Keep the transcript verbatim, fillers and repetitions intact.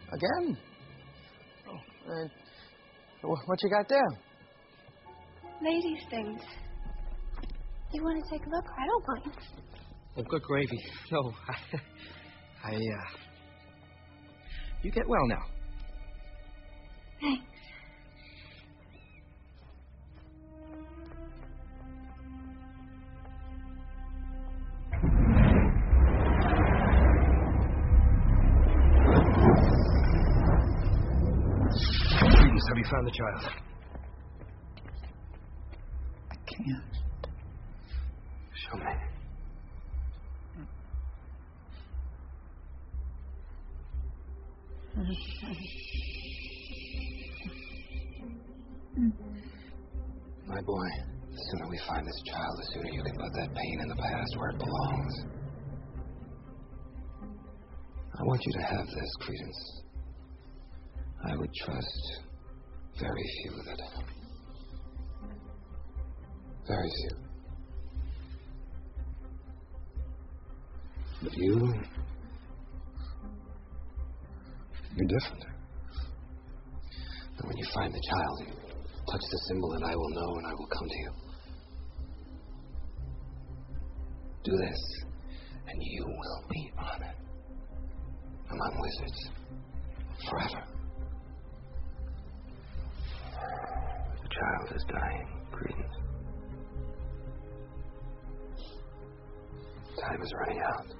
Again? Oh, uh, wh- what you got there? Ladies' things. You want to take a look? I don't mind. Oh, good gravy. No, I, I, uh... You get well now. Thanks. Credence, have you found the child? I can't. Show me. My boy, the sooner we find this child, the sooner you can put that pain in the past where it belongs. I want you to have this, Credence. I would trust very few that... Very few. But you... You're different. And when you find the child, you touch the symbol and I will know and I will come to you. Do this, and you will be honored among wizards forever. The child is dying, Credence. Time is running out.